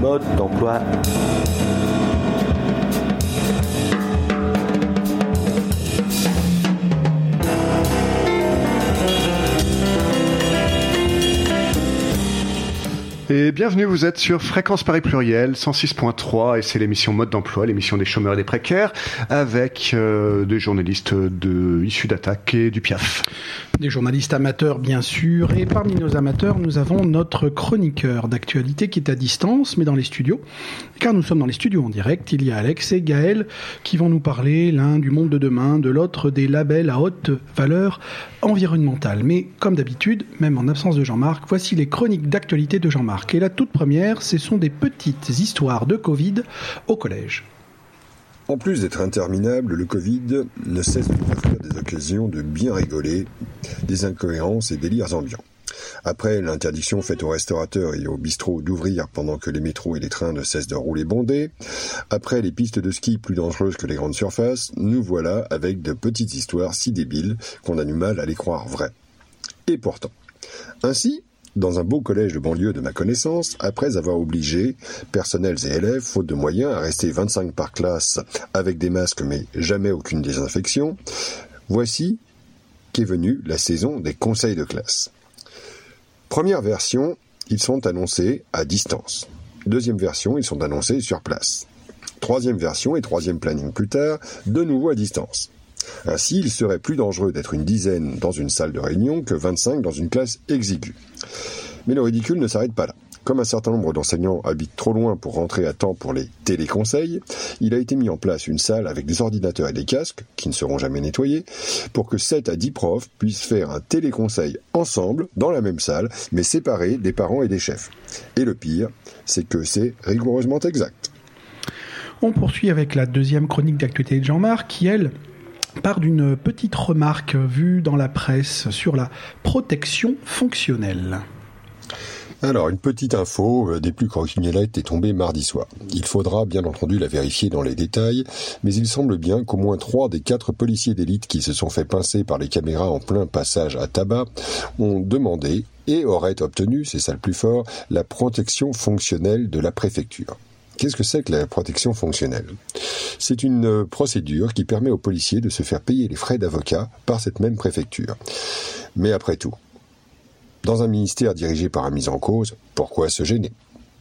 Mode d'emploi. Et bienvenue, vous êtes sur Fréquence Paris Pluriel 106.3 et c'est l'émission Mode d'emploi, l'émission des chômeurs et des précaires avec des journalistes issus d'Attaque et du Piaf. Des journalistes amateurs bien sûr, et parmi nos amateurs nous avons notre chroniqueur d'actualité qui est à distance mais dans les studios, car nous sommes dans les studios en direct. Il y a Alex et Gaël qui vont nous parler l'un du monde de demain, de l'autre des labels à haute valeur environnementale. Mais comme d'habitude, même en absence de Jean-Marc, voici les chroniques d'actualité de Jean-Marc. Et la toute première, ce sont des petites histoires de Covid au collège. En plus d'être interminable, le Covid ne cesse de nous offrir des occasions de bien rigoler, des incohérences et délires ambiants. Après l'interdiction faite aux restaurateurs et aux bistrots d'ouvrir pendant que les métros et les trains ne cessent de rouler bondés, après les pistes de ski plus dangereuses que les grandes surfaces, nous voilà avec de petites histoires si débiles qu'on a du mal à les croire vraies. Et pourtant. Ainsi, dans un beau collège de banlieue de ma connaissance, après avoir obligé personnels et élèves, faute de moyens, à rester 25 par classe avec des masques mais jamais aucune désinfection, voici qu'est venue la saison des conseils de classe. Première version, ils sont annoncés à distance. Deuxième version, ils sont annoncés sur place. Troisième version et troisième planning plus tard, de nouveau à distance. Ainsi, il serait plus dangereux d'être une dizaine dans une salle de réunion que 25 dans une classe exiguë. Mais le ridicule ne s'arrête pas là. Comme un certain nombre d'enseignants habitent trop loin pour rentrer à temps pour les téléconseils, il a été mis en place une salle avec des ordinateurs et des casques, qui ne seront jamais nettoyés, pour que 7 à 10 profs puissent faire un téléconseil ensemble, dans la même salle, mais séparés des parents et des chefs. Et le pire, c'est que c'est rigoureusement exact. On poursuit avec la deuxième chronique d'actualité de Jean-Marc, qui, elle, part d'une petite remarque vue dans la presse sur la protection fonctionnelle. Alors, une petite info des plus croquignolette est tombée mardi soir. Il faudra bien entendu la vérifier dans les détails, mais il semble bien qu'au moins 3 des 4 policiers d'élite qui se sont fait pincer par les caméras en plein passage à tabac ont demandé et auraient obtenu, c'est ça le plus fort, la protection fonctionnelle de la préfecture. Qu'est-ce que c'est que la protection fonctionnelle ? C'est une procédure qui permet aux policiers de se faire payer les frais d'avocat par cette même préfecture. Mais après tout, dans un ministère dirigé par un mis en cause, pourquoi se gêner ?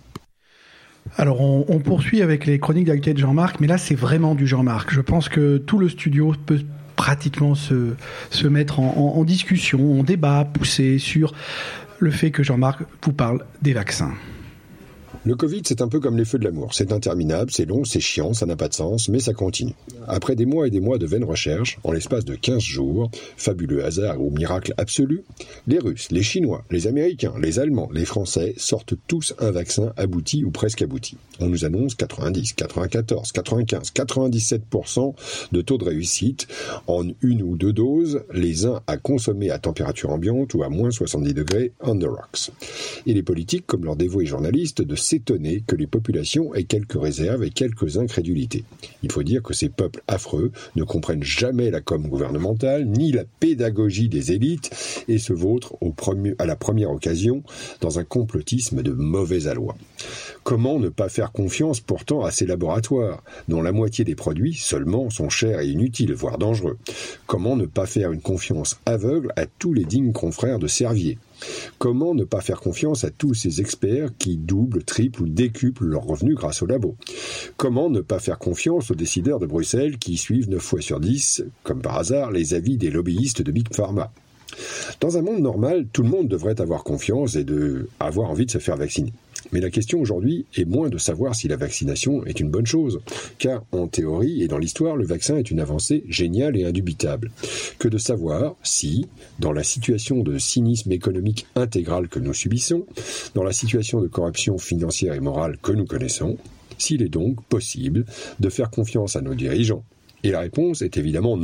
Alors on poursuit avec les chroniques d'actualité de Jean-Marc, mais là c'est vraiment du Jean-Marc. Je pense que tout le studio peut pratiquement se mettre en discussion, en débat poussé sur le fait que Jean-Marc vous parle des vaccins. Le Covid, c'est un peu comme les feux de l'amour. C'est interminable, c'est long, c'est chiant, ça n'a pas de sens, mais ça continue. Après des mois et des mois de vaines recherches, en l'espace de 15 jours, fabuleux hasard ou miracle absolu, les Russes, les Chinois, les Américains, les Allemands, les Français sortent tous un vaccin abouti ou presque abouti. On nous annonce 90, 94, 95, 97% de taux de réussite en 1 ou 2 doses, les uns à consommer à température ambiante ou à moins 70 degrés on the rocks. Et les politiques, comme leurs dévoués journalistes, de s'étonner que les populations aient quelques réserves et quelques incrédulités. Il faut dire que ces peuples affreux ne comprennent jamais la com gouvernementale, ni la pédagogie des élites, et se vautrent à la première occasion dans un complotisme de mauvais aloi. Comment ne pas faire confiance pourtant à ces laboratoires, dont la moitié des produits seulement sont chers et inutiles, voire dangereux ? Comment ne pas faire une confiance aveugle à tous les dignes confrères de Servier ? Comment ne pas faire confiance à tous ces experts qui doublent, triplent ou décuplent leurs revenus grâce au labo ? Comment ne pas faire confiance aux décideurs de Bruxelles qui suivent 9 fois sur 10, comme par hasard, les avis des lobbyistes de Big Pharma ? Dans un monde normal, tout le monde devrait avoir confiance et avoir envie de se faire vacciner. Mais la question aujourd'hui est moins de savoir si la vaccination est une bonne chose, car en théorie et dans l'histoire, le vaccin est une avancée géniale et indubitable, que de savoir si, dans la situation de cynisme économique intégral que nous subissons, dans la situation de corruption financière et morale que nous connaissons, s'il est donc possible de faire confiance à nos dirigeants. Et la réponse est évidemment non.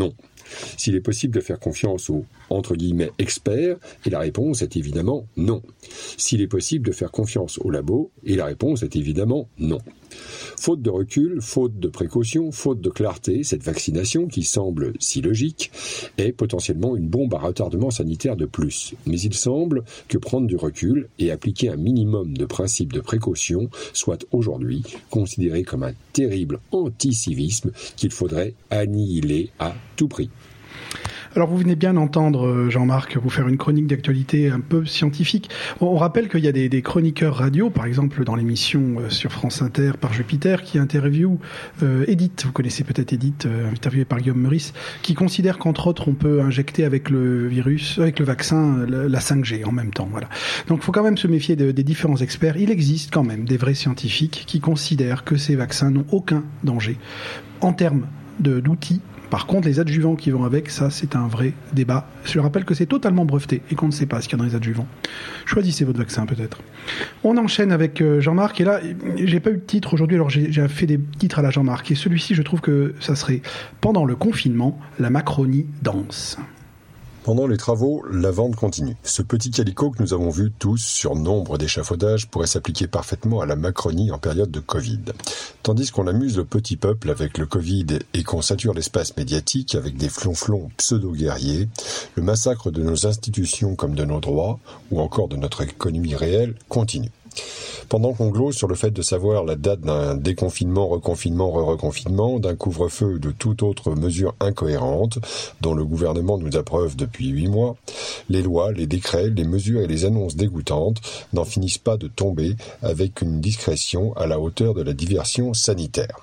S'il est possible de faire confiance aux entre guillemets experts, et la réponse est évidemment non. S'il est possible de faire confiance aux labos, et la réponse est évidemment non. Faute de recul, faute de précaution, faute de clarté, cette vaccination, qui semble si logique, est potentiellement une bombe à retardement sanitaire de plus. Mais il semble que prendre du recul et appliquer un minimum de principes de précaution soit aujourd'hui considéré comme un terrible anticivisme qu'il faudrait annihiler à tout prix. Alors vous venez bien d'entendre Jean-Marc vous faire une chronique d'actualité un peu scientifique. On rappelle qu'il y a des chroniqueurs radio, par exemple dans l'émission sur France Inter par Jupiter, qui interviewent Edith, vous connaissez peut-être Edith, interviewée par Guillaume Meurice, qui considère qu'entre autres on peut injecter avec le vaccin, la 5G en même temps. Voilà. Donc il faut quand même se méfier des différents experts. Il existe quand même des vrais scientifiques qui considèrent que ces vaccins n'ont aucun danger en termes d'outils. Par contre, les adjuvants qui vont avec, ça, c'est un vrai débat. Je rappelle que c'est totalement breveté et qu'on ne sait pas ce qu'il y a dans les adjuvants. Choisissez votre vaccin, peut-être. On enchaîne avec Jean-Marc. Et là, j'ai pas eu de titre aujourd'hui, alors j'ai fait des titres à la Jean-Marc. Et celui-ci, je trouve que ça serait « Pendant le confinement, la Macronie danse ». Pendant les travaux, la vente continue. Ce petit calicot que nous avons vu tous sur nombre d'échafaudages pourrait s'appliquer parfaitement à la Macronie en période de Covid. Tandis qu'on amuse le petit peuple avec le Covid et qu'on sature l'espace médiatique avec des flonflons pseudo-guerriers, le massacre de nos institutions comme de nos droits, ou encore de notre économie réelle, continue. Pendant qu'on glose sur le fait de savoir la date d'un déconfinement, reconfinement, re-reconfinement, d'un couvre-feu ou de toute autre mesure incohérente, dont le gouvernement nous approuve depuis 8 mois, les lois, les décrets, les mesures et les annonces dégoûtantes n'en finissent pas de tomber avec une discrétion à la hauteur de la diversion sanitaire.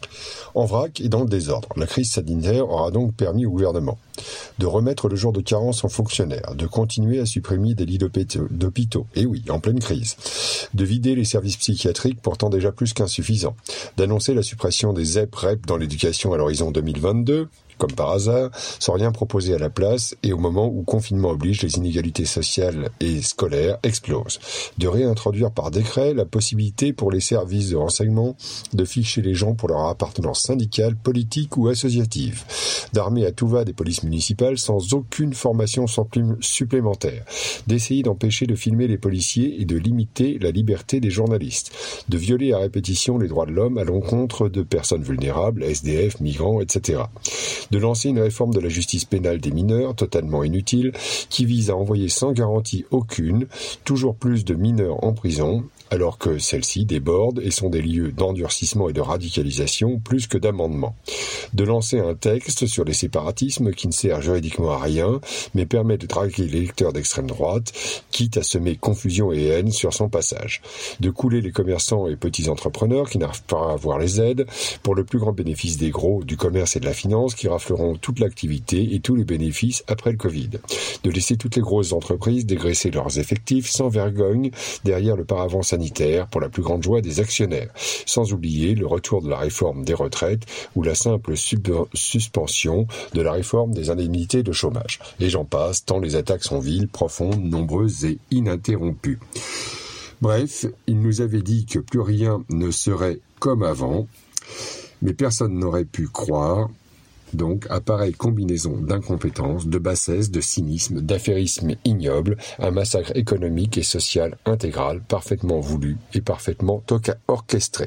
En vrac et dans le désordre, la crise sanitaire aura donc permis au gouvernement de remettre le jour de carence en fonctionnaires, de continuer à supprimer des lits d'hôpitaux, et oui, en pleine crise, de vider les services psychiatriques pourtant déjà plus qu'insuffisants, d'annoncer la suppression des ZEP-REP dans l'éducation à l'horizon 2022, comme par hasard, sans rien proposer à la place, et au moment où confinement oblige, les inégalités sociales et scolaires explosent. De réintroduire par décret la possibilité pour les services de renseignement de ficher les gens pour leur appartenance syndicale, politique ou associative. D'armer à tout va des polices municipales sans aucune formation supplémentaire. D'essayer d'empêcher de filmer les policiers et de limiter la liberté des journalistes. De violer à répétition les droits de l'homme à l'encontre de personnes vulnérables, SDF, migrants, etc. De lancer une réforme de la justice pénale des mineurs, totalement inutile, qui vise à envoyer sans garantie aucune toujours plus de mineurs en prison, alors que celles-ci débordent et sont des lieux d'endurcissement et de radicalisation plus que d'amendement. De lancer un texte sur les séparatismes qui ne sert juridiquement à rien, mais permet de draguer les lecteurs d'extrême droite, quitte à semer confusion et haine sur son passage. De couler les commerçants et petits entrepreneurs qui n'arrivent pas à avoir les aides, pour le plus grand bénéfice des gros, du commerce et de la finance qui rafleront toute l'activité et tous les bénéfices après le Covid. De laisser toutes les grosses entreprises dégraisser leurs effectifs sans vergogne derrière le paravent sanitaire pour la plus grande joie des actionnaires, sans oublier le retour de la réforme des retraites ou la simple suspension de la réforme des indemnités de chômage. Et j'en passe, tant les attaques sont viles, profondes, nombreuses et ininterrompues. Bref, il nous avait dit que plus rien ne serait comme avant, mais personne n'aurait pu croire. Donc, à pareille combinaison d'incompétence, de bassesse, de cynisme, d'affairisme ignoble, un massacre économique et social intégral, parfaitement voulu et parfaitement orchestré.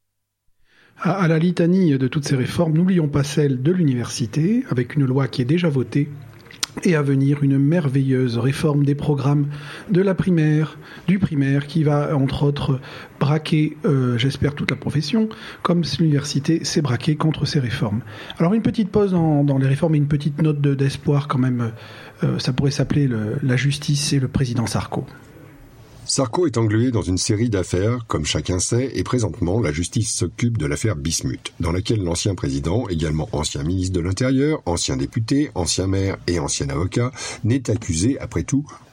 À la litanie de toutes ces réformes, n'oublions pas celle de l'université, avec une loi qui est déjà votée, et à venir une merveilleuse réforme des programmes de la primaire, du primaire, qui va entre autres braquer, j'espère, toute la profession, comme l'université s'est braquée contre ces réformes. Alors une petite pause dans les réformes et une petite note d'espoir quand même, ça pourrait s'appeler la justice et le président Sarko. Sarko est englué dans une série d'affaires, comme chacun sait, et présentement, la justice s'occupe de l'affaire Bismuth, dans laquelle l'ancien président, également ancien ministre de l'Intérieur, ancien député, ancien maire et ancien avocat, n'est accusé, après tout,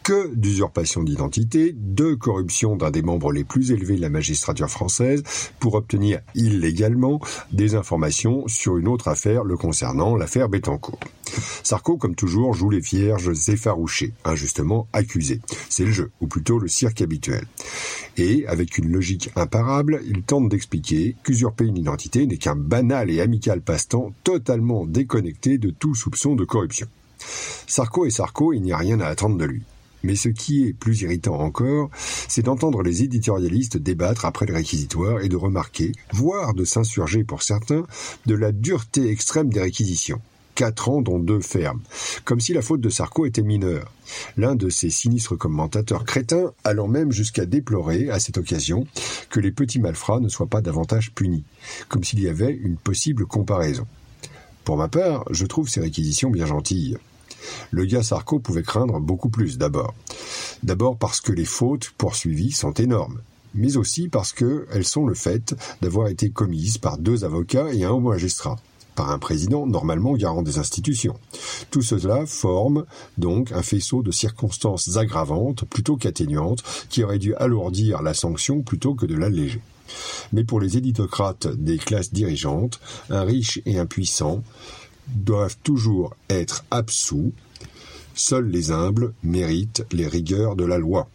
que d'usurpation d'identité, de corruption d'un des membres les plus élevés de la magistrature française pour obtenir illégalement des informations sur une autre affaire le concernant, l'affaire Bettencourt. Sarko, comme toujours, joue les vierges effarouchées, injustement accusées. C'est le jeu, ou plutôt le cirque habituel. Et, avec une logique imparable, il tente d'expliquer qu'usurper une identité n'est qu'un banal et amical passe-temps totalement déconnecté de tout soupçon de corruption. Sarko est Sarko, il n'y a rien à attendre de lui. Mais ce qui est plus irritant encore, c'est d'entendre les éditorialistes débattre après le réquisitoire et de remarquer, voire de s'insurger pour certains, de la dureté extrême des réquisitions. 4 ans dont 2 fermes, comme si la faute de Sarko était mineure. L'un de ces sinistres commentateurs crétins allant même jusqu'à déplorer, à cette occasion, que les petits malfrats ne soient pas davantage punis, comme s'il y avait une possible comparaison. Pour ma part, je trouve ces réquisitions bien gentilles. Le gars Sarko pouvait craindre beaucoup plus d'abord. D'abord parce que les fautes poursuivies sont énormes, mais aussi parce qu'elles sont le fait d'avoir été commises par 2 avocats et un haut magistrat, par un président normalement garant des institutions. Tout cela forme donc un faisceau de circonstances aggravantes plutôt qu'atténuantes qui aurait dû alourdir la sanction plutôt que de l'alléger. Mais pour les éditocrates des classes dirigeantes, un riche et un puissant doivent toujours être absous. Seuls les humbles méritent les rigueurs de la loi.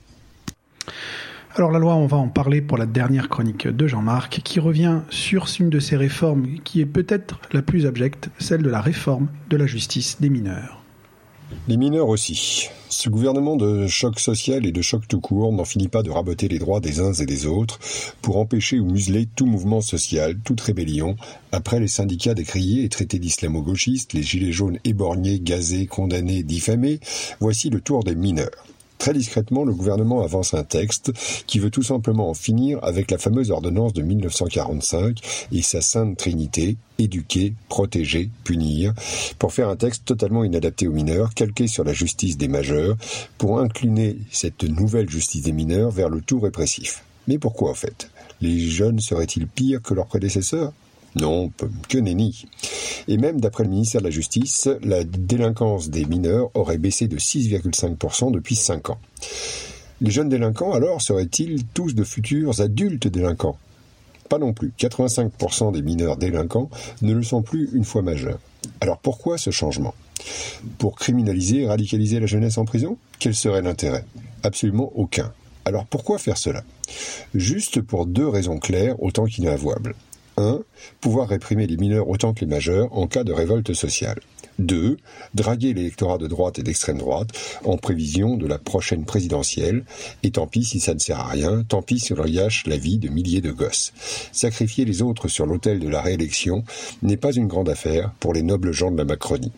Alors la loi, on va en parler pour la dernière chronique de Jean-Marc, qui revient sur une de ces réformes qui est peut-être la plus abjecte, celle de la réforme de la justice des mineurs. Les mineurs aussi. Ce gouvernement de choc social et de choc tout court n'en finit pas de raboter les droits des uns et des autres pour empêcher ou museler tout mouvement social, toute rébellion. Après les syndicats décriés et traités d'islamo-gauchistes, les gilets jaunes éborgnés, gazés, condamnés, diffamés, voici le tour des mineurs. Très discrètement, le gouvernement avance un texte qui veut tout simplement en finir avec la fameuse ordonnance de 1945 et sa sainte trinité, éduquer, protéger, punir, pour faire un texte totalement inadapté aux mineurs, calqué sur la justice des majeurs, pour incliner cette nouvelle justice des mineurs vers le tout répressif. Mais pourquoi en fait ? Les jeunes seraient-ils pires que leurs prédécesseurs ? Non, que nenni. Et même d'après le ministère de la Justice, la délinquance des mineurs aurait baissé de 6,5% depuis 5 ans. Les jeunes délinquants, alors, seraient-ils tous de futurs adultes délinquants ? Pas non plus. 85% des mineurs délinquants ne le sont plus une fois majeurs. Alors pourquoi ce changement ? Pour criminaliser et radicaliser la jeunesse en prison ? Quel serait l'intérêt ? Absolument aucun. Alors pourquoi faire cela ? Juste pour 2 raisons claires, autant qu'inavouables. 1. Pouvoir réprimer les mineurs autant que les majeurs en cas de révolte sociale. 2. Draguer l'électorat de droite et d'extrême droite en prévision de la prochaine présidentielle. Et tant pis si ça ne sert à rien, tant pis si on gâche la vie de milliers de gosses. Sacrifier les autres sur l'autel de la réélection n'est pas une grande affaire pour les nobles gens de la Macronie.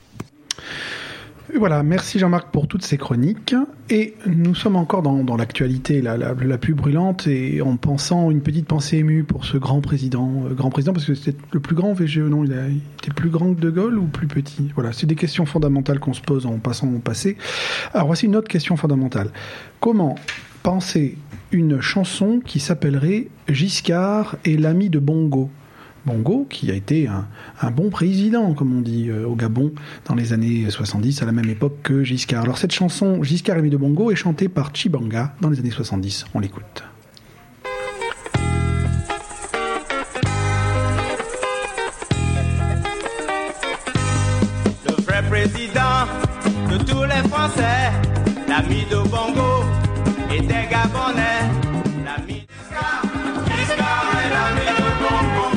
Voilà, merci Jean-Marc pour toutes ces chroniques. Et nous sommes encore dans l'actualité la plus brûlante et en pensant une petite pensée émue pour ce grand président parce que c'était le plus grand VGE, non ? Il était plus grand que De Gaulle ou plus petit ? Voilà, c'est des questions fondamentales qu'on se pose en passant au passé. Alors voici une autre question fondamentale. Comment penser une chanson qui s'appellerait Giscard et l'ami de Bongo ? Bongo, qui a été un bon président, comme on dit au Gabon, dans les années 70, à la même époque que Giscard. Alors cette chanson, Giscard l'ami de Bongo, est chantée par Chibanga dans les années 70. On l'écoute. Le vrai président de tous les Français, l'ami de Bongo était Gabonais. L'ami Giscard est l'ami de Bongo.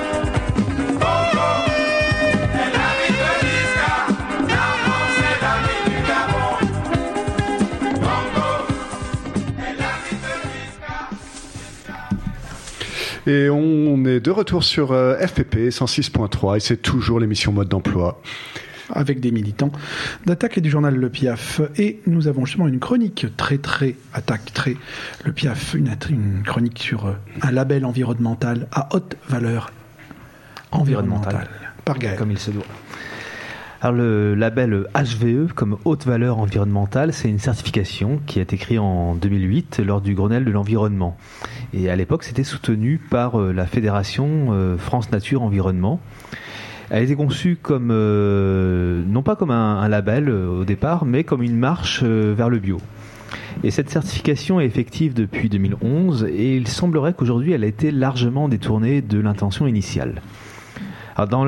Et on est de retour sur FPP 106.3 et c'est toujours l'émission Mode d'emploi. Avec des militants d'Attaque et du journal Le Piaf. Et nous avons justement une chronique très Attaque, Le Piaf, une chronique sur un label environnemental à haute valeur environnementale. Par Gaël. Comme il se doit. Alors le label HVE, comme haute valeur environnementale, c'est une certification qui a été créée en 2008 lors du Grenelle de l'environnement. Et à l'époque, c'était soutenu par la fédération France Nature Environnement. Elle a été conçue comme, non pas comme un label au départ, mais comme une marche vers le bio. Et cette certification est effective depuis 2011 et il semblerait qu'aujourd'hui elle a été largement détournée de l'intention initiale. Alors dans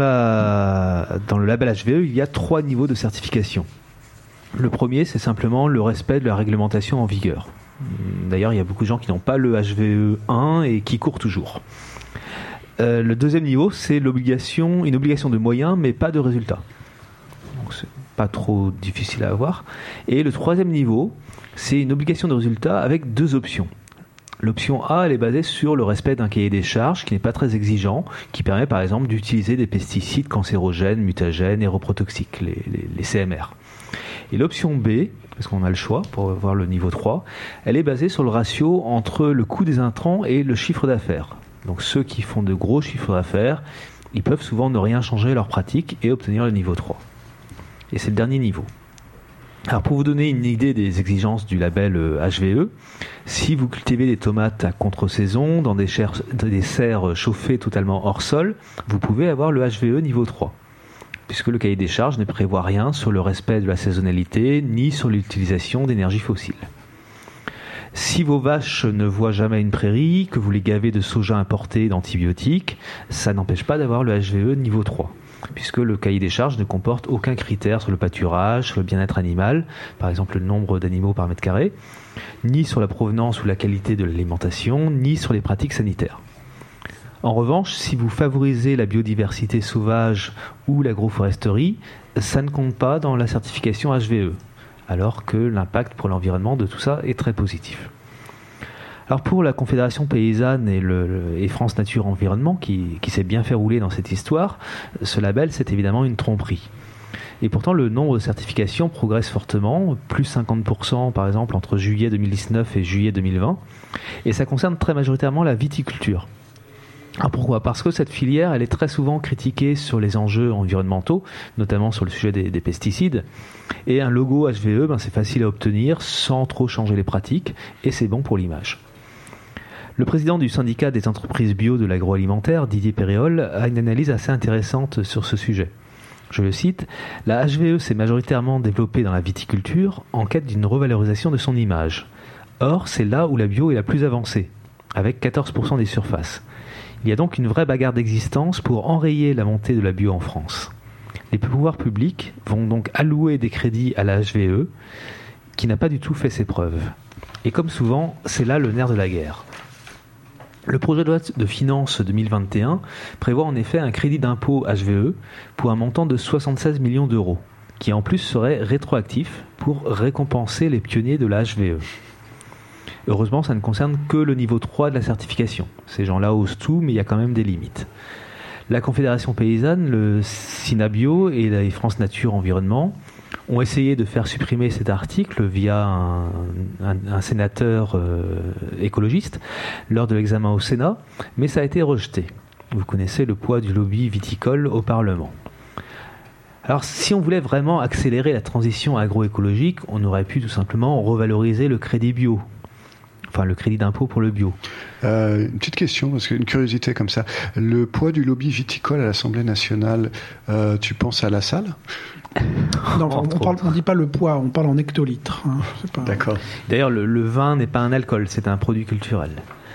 le label HVE, il y a 3 niveaux de certification. Le premier, c'est simplement le respect de la réglementation en vigueur. D'ailleurs, il y a beaucoup de gens qui n'ont pas le HVE 1 et qui courent toujours. Le deuxième niveau, c'est une obligation de moyens, mais pas de résultats. Donc, c'est pas trop difficile à avoir. Et le troisième niveau, c'est une obligation de résultat avec 2 options. L'option A, elle est basée sur le respect d'un cahier des charges qui n'est pas très exigeant, qui permet par exemple d'utiliser des pesticides cancérogènes, mutagènes et reprotoxiques, les CMR. Et l'option B, parce qu'on a le choix pour voir le niveau 3, elle est basée sur le ratio entre le coût des intrants et le chiffre d'affaires. Donc ceux qui font de gros chiffres d'affaires, ils peuvent souvent ne rien changer à leur pratique et obtenir le niveau 3. Et c'est le dernier niveau. Alors pour vous donner une idée des exigences du label HVE, si vous cultivez des tomates à contre-saison dans des serres chauffées totalement hors sol, vous pouvez avoir le HVE niveau 3, puisque le cahier des charges ne prévoit rien sur le respect de la saisonnalité ni sur l'utilisation d'énergie fossile. Si vos vaches ne voient jamais une prairie, que vous les gavez de soja importé et d'antibiotiques, ça n'empêche pas d'avoir le HVE niveau 3. Puisque le cahier des charges ne comporte aucun critère sur le pâturage, sur le bien-être animal, par exemple le nombre d'animaux par mètre carré, ni sur la provenance ou la qualité de l'alimentation, ni sur les pratiques sanitaires. En revanche, si vous favorisez la biodiversité sauvage ou l'agroforesterie, ça ne compte pas dans la certification HVE, alors que l'impact pour l'environnement de tout ça est très positif. Alors pour la Confédération Paysanne et France Nature Environnement, qui s'est bien fait rouler dans cette histoire, ce label c'est évidemment une tromperie. Et pourtant le nombre de certifications progresse fortement, plus 50% par exemple entre juillet 2019 et juillet 2020, et ça concerne très majoritairement la viticulture. Alors pourquoi ? Parce que cette filière, elle est très souvent critiquée sur les enjeux environnementaux, notamment sur le sujet des pesticides. Et un logo HVE, c'est facile à obtenir sans trop changer les pratiques, et c'est bon pour l'image. Le président du syndicat des entreprises bio de l'agroalimentaire, Didier Péréol, a une analyse assez intéressante sur ce sujet. Je le cite, « La HVE s'est majoritairement développée dans la viticulture en quête d'une revalorisation de son image. Or, c'est là où la bio est la plus avancée, avec 14% des surfaces. Il y a donc une vraie bagarre d'existence pour enrayer la montée de la bio en France. Les pouvoirs publics vont donc allouer des crédits à la HVE, qui n'a pas du tout fait ses preuves. Et comme souvent, c'est là le nerf de la guerre. Le projet de loi de finances 2021 prévoit en effet un crédit d'impôt HVE pour un montant de 76 millions d'euros, qui en plus serait rétroactif pour récompenser les pionniers de la HVE. Heureusement, ça ne concerne que le niveau 3 de la certification. Ces gens-là osent tout, mais il y a quand même des limites. La Confédération Paysanne, le Synabio et la France Nature Environnement ont essayé de faire supprimer cet article via un sénateur écologiste lors de l'examen au Sénat, mais ça a été rejeté. Vous connaissez le poids du lobby viticole au Parlement. Alors, si on voulait vraiment accélérer la transition agroécologique, on aurait pu tout simplement revaloriser le crédit bio. Enfin, le crédit d'impôt pour le bio. Une petite question, parce qu'une curiosité comme ça. Le poids du lobby viticole à l'Assemblée nationale, tu penses à la salle ? Non, on ne dit pas le poids, on parle en hectolitres. Hein, D'accord. D'ailleurs, le vin n'est pas un alcool, c'est un produit culturel.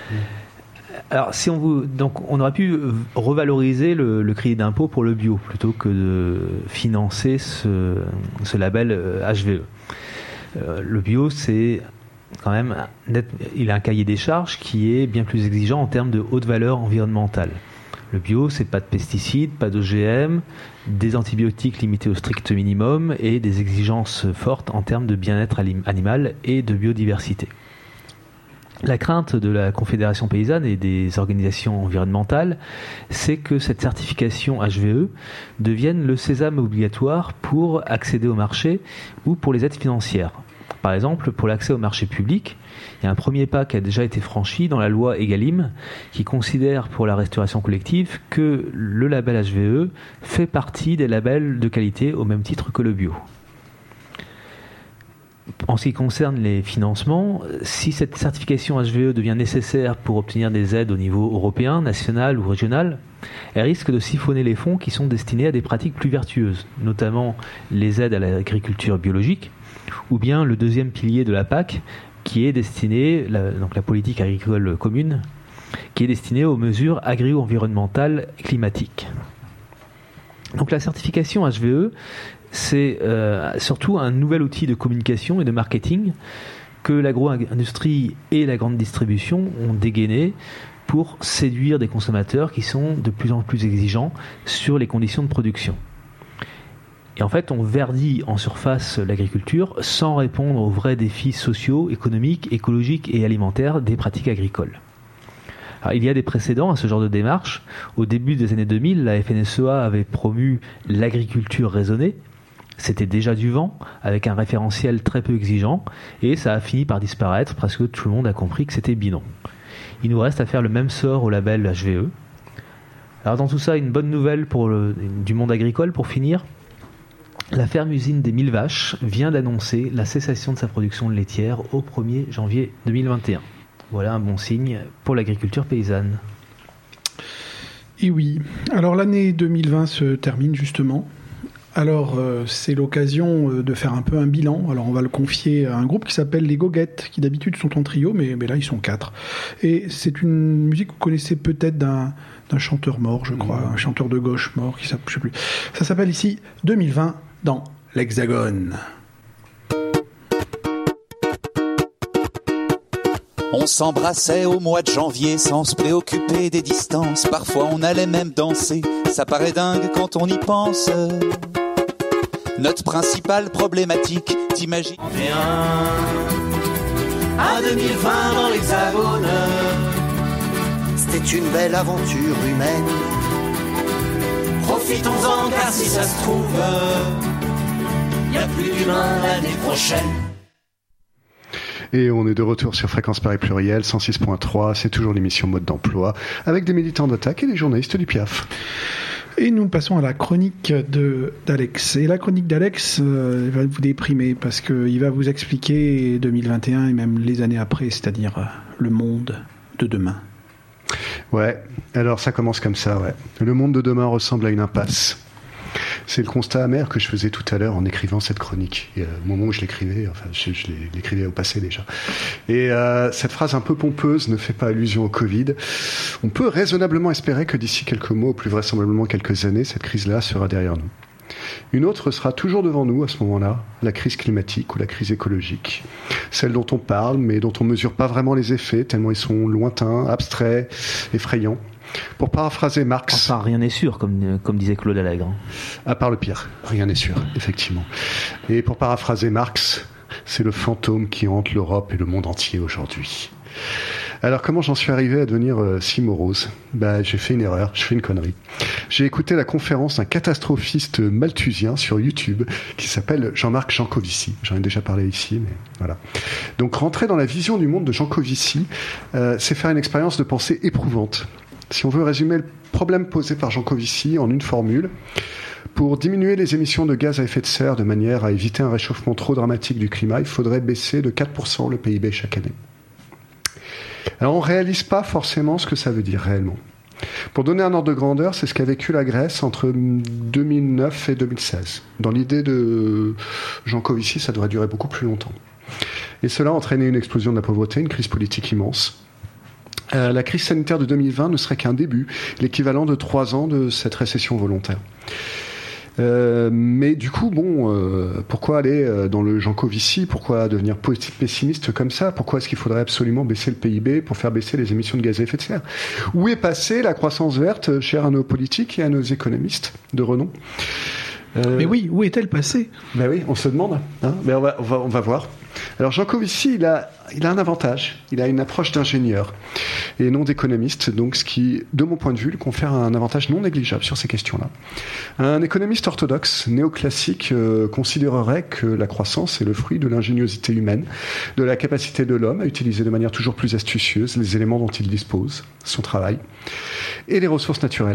Alors, donc, on aurait pu revaloriser le crédit d'impôt pour le bio, plutôt que de financer ce label HVE. Le bio, c'est quand même il a un cahier des charges qui est bien plus exigeant en termes de haute valeur environnementale. Le bio, c'est pas de pesticides, pas d'OGM, des antibiotiques limités au strict minimum et des exigences fortes en termes de bien-être animal et de biodiversité. La crainte de la Confédération Paysanne et des organisations environnementales, c'est que cette certification HVE devienne le sésame obligatoire pour accéder au marché ou pour les aides financières. Par exemple, pour l'accès au marché public, il y a un premier pas qui a déjà été franchi dans la loi Egalim, qui considère pour la restauration collective que le label HVE fait partie des labels de qualité au même titre que le bio. En ce qui concerne les financements, si cette certification HVE devient nécessaire pour obtenir des aides au niveau européen, national ou régional, elle risque de siphonner les fonds qui sont destinés à des pratiques plus vertueuses, notamment les aides à l'agriculture biologique, ou bien le deuxième pilier de la PAC, qui est destiné, donc la politique agricole commune, qui est destinée aux mesures agro-environnementales et climatiques. Donc la certification HVE, c'est surtout un nouvel outil de communication et de marketing que l'agro-industrie et la grande distribution ont dégainé pour séduire des consommateurs qui sont de plus en plus exigeants sur les conditions de production. Et en fait, on verdit en surface l'agriculture sans répondre aux vrais défis sociaux, économiques, écologiques et alimentaires des pratiques agricoles. Alors, il y a des précédents à ce genre de démarche. Au début des années 2000, la FNSEA avait promu l'agriculture raisonnée. C'était déjà du vent, avec un référentiel très peu exigeant, et ça a fini par disparaître parce que tout le monde a compris que c'était bidon. Il nous reste à faire le même sort au label HVE. Alors dans tout ça, une bonne nouvelle du monde agricole pour finir. La ferme-usine des 1000 vaches vient d'annoncer la cessation de sa production laitière au 1er janvier 2021. Voilà un bon signe pour l'agriculture paysanne. Et oui, alors l'année 2020 se termine justement. Alors c'est l'occasion de faire un peu un bilan. Alors on va le confier à un groupe qui s'appelle les Goguettes, qui d'habitude sont en trio, mais là ils sont 4. Et c'est une musique que vous connaissez peut-être d'un chanteur mort, je crois, un chanteur de gauche mort, je sais plus. Ça s'appelle ici 2020 dans l'Hexagone. On s'embrassait au mois de janvier sans se préoccuper des distances. Parfois on allait même danser, ça paraît dingue quand on y pense. Notre principale problématique, t'imagines? On est à 2020 dans l'Hexagone. C'était une belle aventure humaine. Profitons-en car si ça se trouve, y a plus d'humains l'année prochaine. Et on est de retour sur Fréquence Paris Pluriel, 106.3, c'est toujours l'émission Mode d'emploi, avec des militants d'Attaque et des journalistes du PIAF. Et nous passons à la chronique d'Alex. Et la chronique d'Alex va vous déprimer, parce qu'il va vous expliquer 2021 et même les années après, c'est-à-dire le monde de demain. Ouais, alors ça commence comme ça, ouais. Le monde de demain ressemble à une impasse. C'est le constat amer que je faisais tout à l'heure en écrivant cette chronique. Et, au moment où je l'écrivais, enfin, je l'écrivais au passé déjà. Et cette phrase un peu pompeuse ne fait pas allusion au Covid. On peut raisonnablement espérer que d'ici quelques mois, ou plus vraisemblablement quelques années, cette crise-là sera derrière nous. Une autre sera toujours devant nous à ce moment-là, la crise climatique ou la crise écologique. Celle dont on parle, mais dont on ne mesure pas vraiment les effets, tellement ils sont lointains, abstraits, effrayants. Pour paraphraser Marx... Enfin, rien n'est sûr, comme disait Claude Allègre. À part le pire, rien n'est sûr, effectivement. Et pour paraphraser Marx, c'est le fantôme qui hante l'Europe et le monde entier aujourd'hui. Alors comment j'en suis arrivé à devenir si morose ? J'ai fait une erreur, je fais une connerie. J'ai écouté la conférence d'un catastrophiste malthusien sur YouTube qui s'appelle Jean-Marc Jancovici. J'en ai déjà parlé ici, mais voilà. Donc rentrer dans la vision du monde de Jancovici, c'est faire une expérience de pensée éprouvante. Si on veut résumer le problème posé par Jancovici en une formule, pour diminuer les émissions de gaz à effet de serre de manière à éviter un réchauffement trop dramatique du climat, il faudrait baisser de 4% le PIB chaque année. Alors on ne réalise pas forcément ce que ça veut dire réellement. Pour donner un ordre de grandeur, c'est ce qu'a vécu la Grèce entre 2009 et 2016. Dans l'idée de Jancovici, ça devrait durer beaucoup plus longtemps. Et cela a entraîné une explosion de la pauvreté, une crise politique immense. La crise sanitaire de 2020 ne serait qu'un début, l'équivalent de 3 ans de cette récession volontaire. Mais du coup, pourquoi aller dans le Jancovici ? Pourquoi devenir pessimiste comme ça ? Pourquoi est-ce qu'il faudrait absolument baisser le PIB pour faire baisser les émissions de gaz à effet de serre ? Où est passée la croissance verte, chère à nos politiques et à nos économistes de renom ? Mais oui, où est-elle passée ? Oui, on se demande. Mais on va voir. Alors Jancovici, il a un avantage. Il a une approche d'ingénieur et non d'économiste, donc ce qui, de mon point de vue, lui confère un avantage non négligeable sur ces questions-là. Un économiste orthodoxe, néoclassique, considérerait que la croissance est le fruit de l'ingéniosité humaine, de la capacité de l'homme à utiliser de manière toujours plus astucieuse les éléments dont il dispose, son travail, et les ressources naturelles.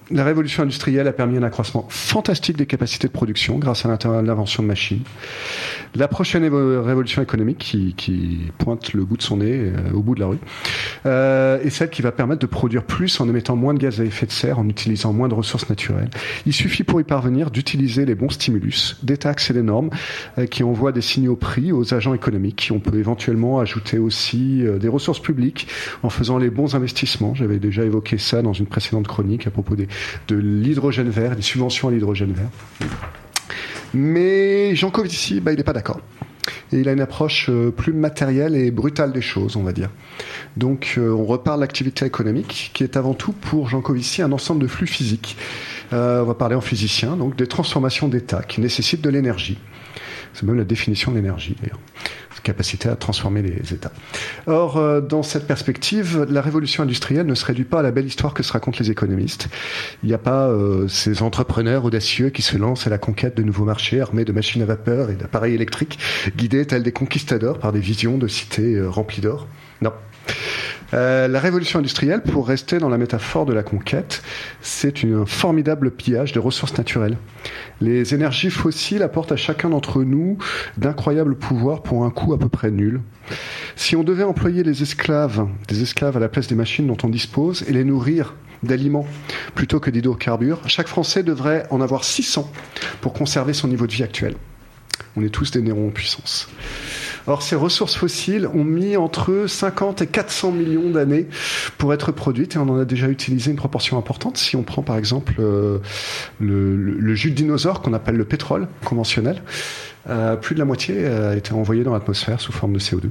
La révolution industrielle a permis un accroissement fantastique des capacités de production grâce à l'invention de machines. La prochaine révolution économique qui pointe le bout de son nez au bout de la rue est celle qui va permettre de produire plus en émettant moins de gaz à effet de serre, en utilisant moins de ressources naturelles. Il suffit pour y parvenir d'utiliser les bons stimulus, des taxes et des normes qui envoient des signaux prix aux agents économiques. On peut éventuellement ajouter aussi des ressources publiques en faisant les bons investissements. J'avais déjà évoqué ça dans une précédente chronique à propos de l'hydrogène vert, des subventions à l'hydrogène vert. Mais Jancovici, il n'est pas d'accord. Et il a une approche plus matérielle et brutale des choses, on va dire. Donc on reparle de l'activité économique, qui est avant tout pour Jancovici un ensemble de flux physiques. On va parler en physicien, donc des transformations d'état qui nécessitent de l'énergie. C'est même la définition de l'énergie, d'ailleurs. Capacité à transformer les États. Or, dans cette perspective, la révolution industrielle ne se réduit pas à la belle histoire que se racontent les économistes. Il n'y a pas ces entrepreneurs audacieux qui se lancent à la conquête de nouveaux marchés armés de machines à vapeur et d'appareils électriques, guidés tels des conquistadors par des visions de cités remplies d'or. Non. La révolution industrielle, pour rester dans la métaphore de la conquête, c'est un formidable pillage de ressources naturelles. Les énergies fossiles apportent à chacun d'entre nous d'incroyables pouvoirs pour un coût à peu près nul. Si on devait employer des esclaves à la place des machines dont on dispose et les nourrir d'aliments plutôt que d'hydrocarbures, chaque Français devrait en avoir 600 pour conserver son niveau de vie actuel. On est tous des nérons en puissance. Or, ces ressources fossiles ont mis entre 50 et 400 millions d'années pour être produites et on en a déjà utilisé une proportion importante. Si on prend par exemple le jus de dinosaure qu'on appelle le pétrole conventionnel, plus de la moitié a été envoyé dans l'atmosphère sous forme de CO2.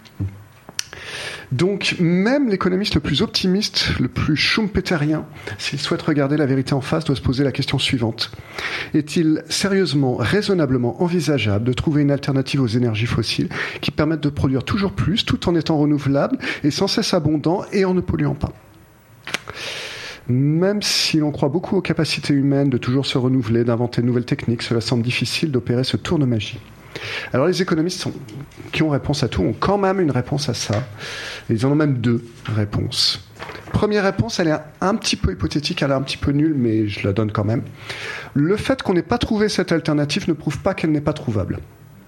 Donc, même l'économiste le plus optimiste, le plus schumpeterien, s'il souhaite regarder la vérité en face, doit se poser la question suivante. Est-il sérieusement, raisonnablement envisageable de trouver une alternative aux énergies fossiles qui permettent de produire toujours plus, tout en étant renouvelables et sans cesse abondants et en ne polluant pas ? Même si l'on croit beaucoup aux capacités humaines de toujours se renouveler, d'inventer de nouvelles techniques, cela semble difficile d'opérer ce tour de magie. Alors les économistes qui ont réponse à tout ont quand même une réponse à ça. Ils en ont même deux réponses. Première réponse, elle est un petit peu hypothétique, elle est un petit peu nulle, mais je la donne quand même. Le fait qu'on n'ait pas trouvé cette alternative ne prouve pas qu'elle n'est pas trouvable.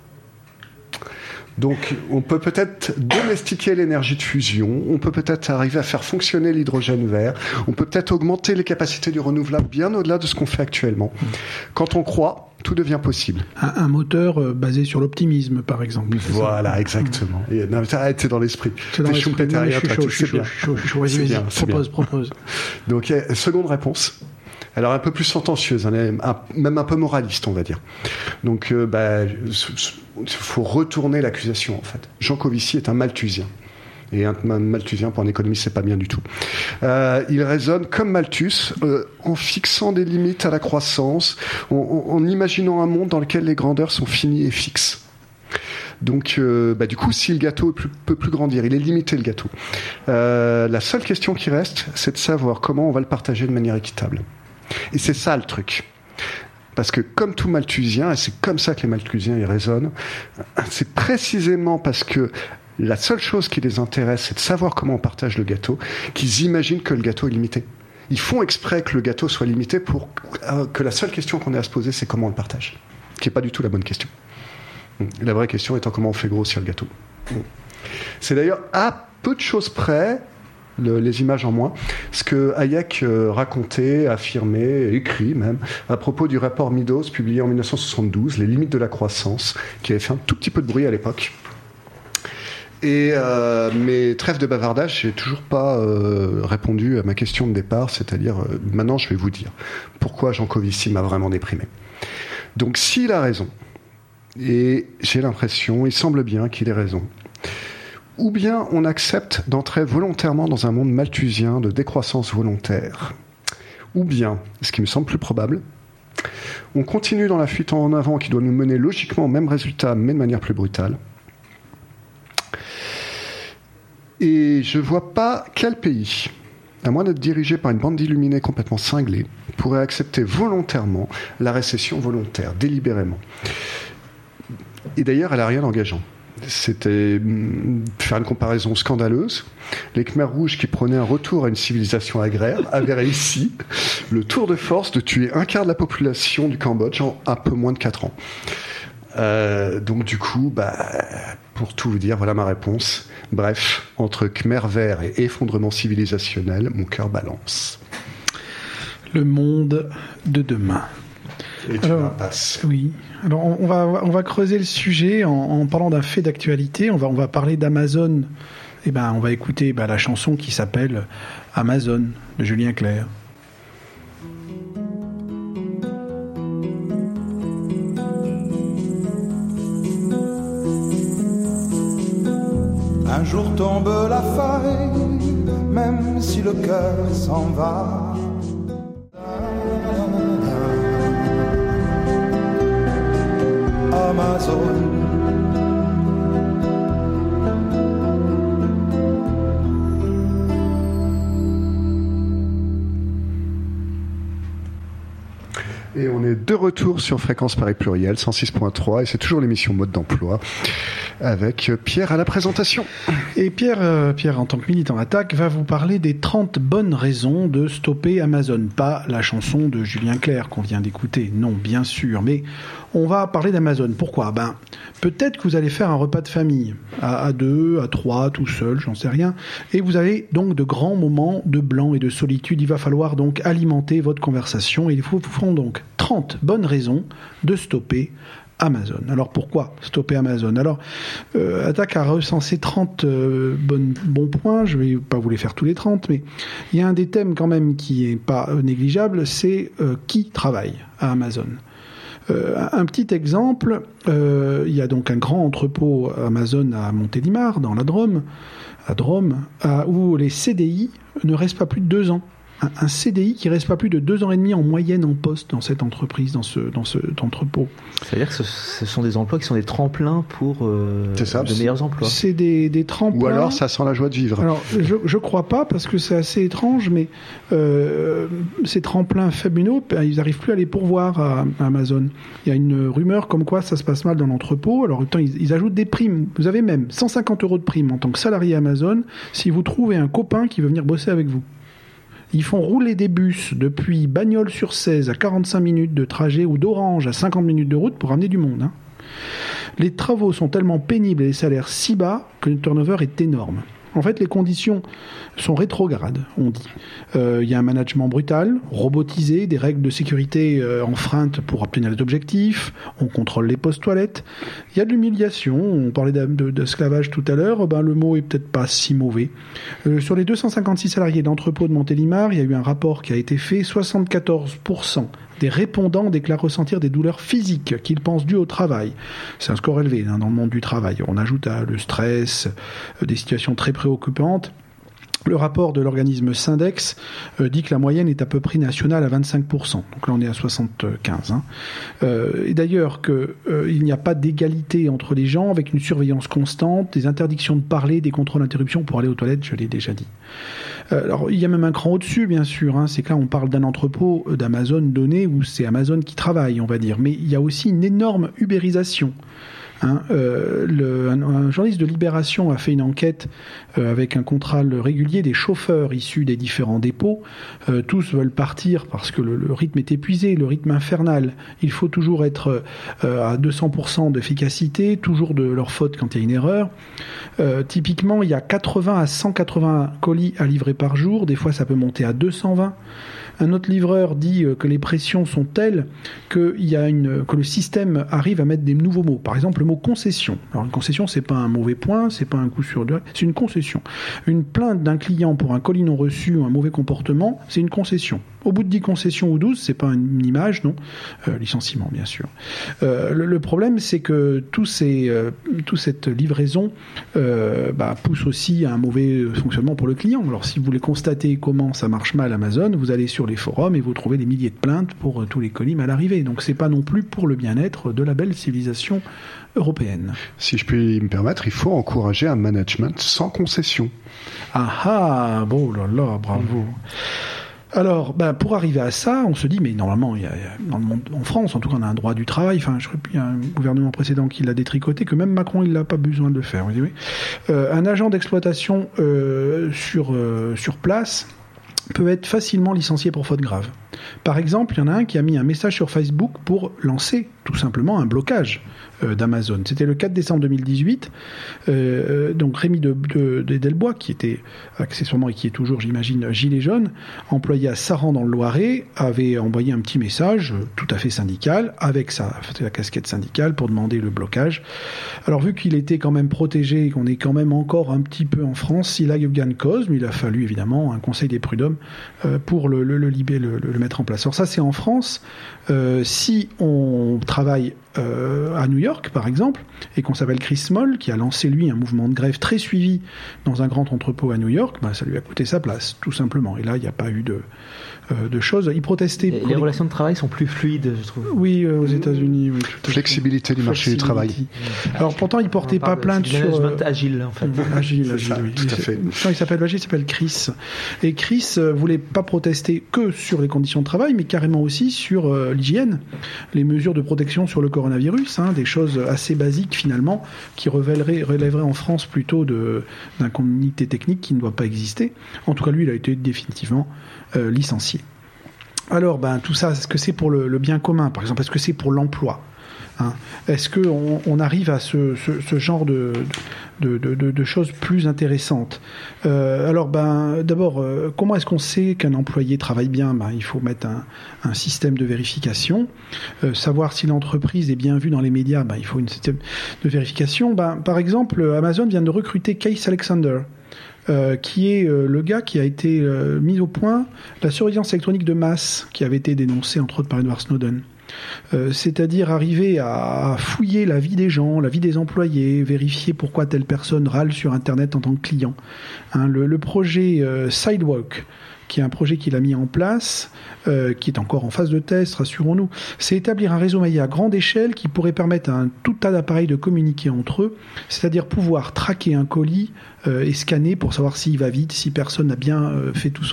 Donc, on peut peut-être domestiquer l'énergie de fusion, on peut peut-être arriver à faire fonctionner l'hydrogène vert, on peut peut-être augmenter les capacités du renouvelable bien au-delà de ce qu'on fait actuellement. Quand on croit, tout devient possible. Un moteur basé sur l'optimisme, par exemple. Voilà, exactement. T'es dans l'esprit. Je suis chaud. Vas-y, propose. Donc, seconde réponse. Alors un peu plus sentencieuse, même un peu moraliste, on va dire. Donc, il faut retourner l'accusation, en fait. Jancovici est un malthusien. Et un malthusien, pour un économiste, c'est pas bien du tout. Il raisonne comme Malthus, en fixant des limites à la croissance, en imaginant un monde dans lequel les grandeurs sont finies et fixes. Donc, du coup, si le gâteau peut plus grandir, il est limité, le gâteau. La seule question qui reste, c'est de savoir comment on va le partager de manière équitable. Et c'est ça le truc. Parce que comme tout malthusien, et c'est comme ça que les malthusiens y raisonnent, c'est précisément parce que la seule chose qui les intéresse, c'est de savoir comment on partage le gâteau, qu'ils imaginent que le gâteau est limité. Ils font exprès que le gâteau soit limité pour que la seule question qu'on ait à se poser, c'est comment on le partage. Qui n'est pas du tout la bonne question. La vraie question étant comment on fait grossir le gâteau. C'est d'ailleurs à peu de choses près, les images en moins, ce que Hayek racontait, affirmait, écrit même, à propos du rapport Meadows publié en 1972, Les limites de la croissance, qui avait fait un tout petit peu de bruit à l'époque. Et mais trêve de bavardage, j'ai toujours pas répondu à ma question de départ, c'est-à-dire maintenant je vais vous dire pourquoi Jancovici m'a vraiment déprimé. Donc s'il a raison, et j'ai l'impression, il semble bien qu'il ait raison, ou bien on accepte d'entrer volontairement dans un monde malthusien de décroissance volontaire, ou bien, ce qui me semble plus probable, on continue dans la fuite en avant qui doit nous mener logiquement au même résultat, mais de manière plus brutale. Et je vois pas quel pays, à moins d'être dirigé par une bande d'illuminés complètement cinglés, pourrait accepter volontairement la récession volontaire, délibérément. Et d'ailleurs, elle n'a rien d'engageant. C'était faire une comparaison scandaleuse. Les Khmers rouges qui prenaient un retour à une civilisation agraire avaient réussi le tour de force de tuer un quart de la population du Cambodge en un peu moins de 4 ans. Donc du coup, pour tout vous dire, voilà ma réponse. Bref, entre Khmer vert et effondrement civilisationnel, mon cœur balance. Le monde de demain. Et tu passes. Oui. Alors on va creuser le sujet en parlant d'un fait d'actualité. On va parler d'Amazon. On va écouter la chanson qui s'appelle Amazon de Julien Clerc. Un jour tombe la feuille, même si le cœur s'en va. Amazon. Et on est de retour sur Fréquence Paris Pluriel 106.3 et c'est toujours l'émission Mode d'emploi avec Pierre à la présentation. Et Pierre, en tant que militant Attaque, va vous parler des 30 bonnes raisons de stopper Amazon. Pas la chanson de Julien Clerc qu'on vient d'écouter, non, bien sûr, mais on va parler d'Amazon. Pourquoi ? Peut-être que vous allez faire un repas de famille, à 2, à 3, tout seul, j'en sais rien, et vous avez donc de grands moments de blanc et de solitude. Il va falloir donc alimenter votre conversation et il vous feront donc 30 bonnes raisons de stopper Amazon. Alors pourquoi stopper Amazon ? Alors, Attaque a recensé 30 bons points, je ne vais pas vous les faire tous les 30, mais il y a un des thèmes quand même qui n'est pas négligeable, c'est qui travaille à Amazon. Un petit exemple, il y a donc un grand entrepôt Amazon à Montélimar, dans la Drôme, où les CDI ne restent pas plus de 2 ans. Un CDI qui reste pas plus de 2 ans et demi en moyenne en poste dans cette entreprise, dans cet entrepôt. C'est-à-dire que ce sont des emplois qui sont des tremplins pour de meilleurs emplois. C'est des tremplins. Ou alors ça sent la joie de vivre. Alors je crois pas parce que c'est assez étrange, mais ces tremplins fabuleux, ils n'arrivent plus à les pourvoir à Amazon. Il y a une rumeur comme quoi ça se passe mal dans l'entrepôt. Alors autant ils ajoutent des primes. Vous avez même 150 € de primes en tant que salarié Amazon si vous trouvez un copain qui veut venir bosser avec vous. Ils font rouler des bus depuis Bagnols-sur-Cèze à 45 minutes de trajet ou d'Orange à 50 minutes de route pour ramener du monde. Les travaux sont tellement pénibles et les salaires si bas que le turnover est énorme. En fait, les conditions sont rétrogrades, on dit. Il y a un management brutal, robotisé, des règles de sécurité enfreintes pour obtenir les objectifs, on contrôle les postes toilettes. Il y a de l'humiliation, on parlait d'esclavage tout à l'heure, le mot est peut-être pas si mauvais. Sur les 256 salariés d'entrepôt de Montélimar, il y a eu un rapport qui a été fait, 74% des répondants déclarent ressentir des douleurs physiques qu'ils pensent dues au travail. C'est un score élevé dans le monde du travail. On ajoute le stress, des situations très préoccupantes. Le rapport de l'organisme Syndex dit que la moyenne est à peu près nationale à 25%. Donc là, on est à 75. Et d'ailleurs, il n'y a pas d'égalité entre les gens avec une surveillance constante, des interdictions de parler, des contrôles d'interruption pour aller aux toilettes, je l'ai déjà dit. Alors, il y a même un cran au-dessus, bien sûr. C'est que là, on parle d'un entrepôt d'Amazon donné où c'est Amazon qui travaille, on va dire. Mais il y a aussi une énorme ubérisation. Un journaliste de Libération a fait une enquête avec un contrôle régulier des chauffeurs issus des différents dépôts. Tous veulent partir parce que le rythme est épuisé, le rythme infernal. Il faut toujours être à 200% d'efficacité, toujours de leur faute quand il y a une erreur. Typiquement, il y a 80 à 180 colis à livrer par jour. Des fois, ça peut monter à 220. Un autre livreur dit que les pressions sont telles que le système arrive à mettre des nouveaux mots. Par exemple, le mot concession. Alors, une concession, c'est pas un mauvais point, c'est pas un coup sur deux, c'est une concession. Une plainte d'un client pour un colis non reçu ou un mauvais comportement, c'est une concession. Au bout de 10 concessions ou 12, c'est pas une image, non. Licenciement, bien sûr. Le problème, c'est que toute cette livraison pousse aussi à un mauvais fonctionnement pour le client. Alors, si vous voulez constater comment ça marche mal Amazon, vous allez sur les forums et vous trouvez des milliers de plaintes pour tous les colis mal arrivés. Donc, c'est pas non plus pour le bien-être de la belle civilisation européenne. Si je puis me permettre, il faut encourager un management sans concession. Ah ah, bon là là, bravo. Alors, pour arriver à ça, on se dit, mais normalement, il y a dans le monde, en France, en tout cas, on a un droit du travail. Enfin, il y a un gouvernement précédent qui l'a détricoté, que même Macron, il n'a pas besoin de le faire. Vous voyez, un agent d'exploitation sur place peut être facilement licencié pour faute grave. Par exemple, il y en a un qui a mis un message sur Facebook pour lancer tout simplement un blocage d'Amazon. C'était le 4 décembre 2018. Donc Rémi Delbois, qui était accessoirement et qui est toujours, j'imagine, gilet jaune, employé à Saran dans le Loiret, avait envoyé un petit message tout à fait syndical, avec la casquette syndicale, pour demander le blocage. Alors vu qu'il était quand même protégé et qu'on est quand même encore un petit peu en France, il a eu gain de cause, mais il a fallu évidemment un conseil des prud'hommes pour le mettre en place. Alors ça, c'est en France. Si on travaille à New York, par exemple, et qu'on s'appelle Chris Small, qui a lancé, lui, un mouvement de grève très suivi dans un grand entrepôt à New York, ça lui a coûté sa place, tout simplement. Et là, il n'y a pas eu de choses. Il protestait... Les relations de travail sont plus fluides, je trouve. Oui, aux États-Unis. Oui, flexibilité du marché du travail. Alors, pourtant, il ne portait pas plainte sur... management agile, en fait. Agile, oui. Tout à fait. Non, il s'appelle Chris. Et Chris voulait pas protester que sur les conditions de travail, mais carrément aussi sur l'hygiène, les mesures de protection sur le coronavirus, des choses assez basiques finalement, qui relèveraient en France plutôt d'un comité technique qui ne doit pas exister. En tout cas, lui, il a été définitivement licencié. Alors, tout ça, est-ce que c'est pour le bien commun, par exemple? Est-ce que c'est pour l'emploi? Est-ce qu'on arrive à ce genre de choses plus intéressantes? Alors, d'abord, comment est-ce qu'on sait qu'un employé travaille bien? Il faut mettre un système de vérification. Savoir si l'entreprise est bien vue dans les médias, il faut un système de vérification. Par exemple, Amazon vient de recruter Case Alexander, qui est le gars qui a été mis au point la surveillance électronique de masse, qui avait été dénoncée entre autres par Edward Snowden. C'est-à-dire arriver à fouiller la vie des gens, la vie des employés, vérifier pourquoi telle personne râle sur Internet en tant que client. Le projet Sidewalk, qui est un projet qu'il a mis en place, qui est encore en phase de test, rassurons-nous, c'est établir un réseau maillé à grande échelle qui pourrait permettre à un tout tas d'appareils de communiquer entre eux, c'est-à-dire pouvoir traquer un colis et scanner pour savoir s'il va vite, si personne a bien fait tout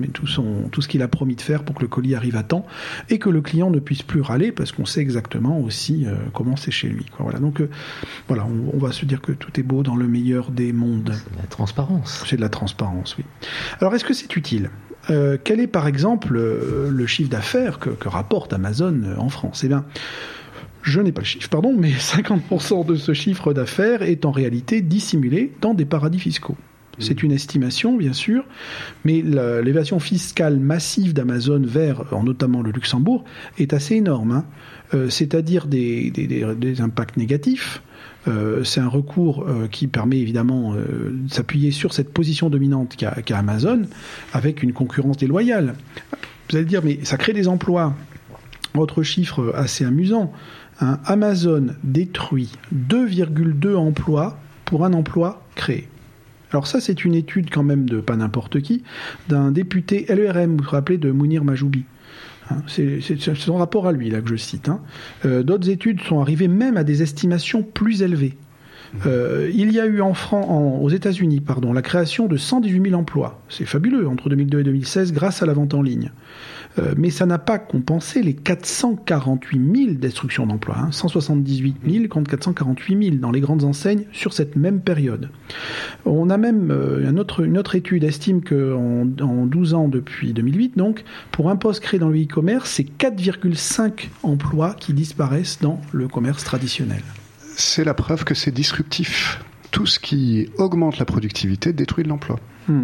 ce qu'il a promis de faire pour que le colis arrive à temps, et que le client ne puisse plus râler parce qu'on sait exactement aussi comment c'est chez lui. Voilà. Donc voilà, on va se dire que tout est beau dans le meilleur des mondes. C'est de la transparence. C'est de la transparence, oui. Alors est-ce que c'est utile? Quel est par exemple le chiffre d'affaires que rapporte Amazon en France? Eh bien, je n'ai pas le chiffre, pardon, mais 50% de ce chiffre d'affaires est en réalité dissimulé dans des paradis fiscaux. C'est une estimation, bien sûr, mais l'évasion fiscale massive d'Amazon vers, notamment le Luxembourg, est assez énorme. C'est-à-dire des impacts négatifs. C'est un recours qui permet évidemment de s'appuyer sur cette position dominante qu'a Amazon, avec une concurrence déloyale. Vous allez dire, mais ça crée des emplois. Autre chiffre assez amusant, Amazon détruit 2,2 emplois pour un emploi créé. Alors ça, c'est une étude quand même de pas n'importe qui, d'un député LRM, vous vous rappelez, de Mounir Majoubi. C'est son rapport à lui là que je cite. D'autres études sont arrivées même à des estimations plus élevées. Il y a eu aux États-Unis, la création de 118 000 emplois. C'est fabuleux entre 2002 et 2016 grâce à la vente en ligne. Mais ça n'a pas compensé les 448 000 destructions d'emplois. 178 000 contre 448 000 dans les grandes enseignes sur cette même période. On a même une autre étude estime qu'en 12 ans depuis 2008, donc, pour un poste créé dans le e-commerce, c'est 4,5 emplois qui disparaissent dans le commerce traditionnel. C'est la preuve que c'est disruptif. Tout ce qui augmente la productivité détruit de l'emploi.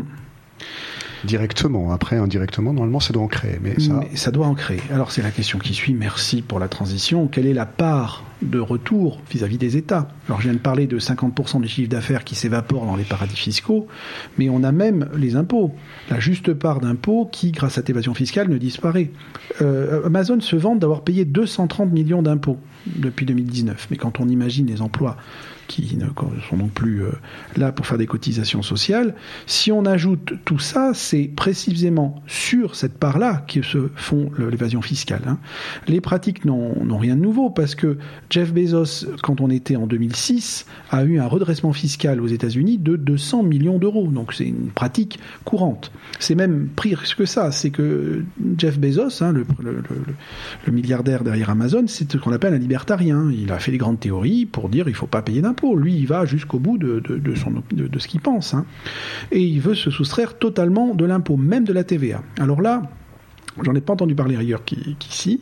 Directement. Après, indirectement, normalement, ça doit en créer. Mais ça doit en créer. Alors, c'est la question qui suit. Merci pour la transition. Quelle est la part de retour vis-à-vis des États? Alors, je viens de parler de 50% des chiffres d'affaires qui s'évaporent dans les paradis fiscaux, mais on a même les impôts. La juste part d'impôts qui, grâce à cette évasion fiscale, ne disparaît. Amazon se vante d'avoir payé 230 millions d'impôts depuis 2019. Mais quand on imagine les emplois qui ne sont non plus là pour faire des cotisations sociales. Si on ajoute tout ça, c'est précisément sur cette part-là que se font l'évasion fiscale. Hein. Les pratiques n'ont rien de nouveau parce que Jeff Bezos, quand on était en 2006, a eu un redressement fiscal aux États-Unis de 200 millions d'euros. Donc c'est une pratique courante. C'est même pire que ça. C'est que Jeff Bezos, hein, le milliardaire derrière Amazon, c'est ce qu'on appelle un libertarien. Il a fait des grandes théories pour dire il ne faut pas payer d'impôts. Lui, il va jusqu'au bout de ce qu'il pense. Hein. Et il veut se soustraire totalement de l'impôt, même de la TVA. Alors là, j'en ai pas entendu parler ailleurs qu'ici.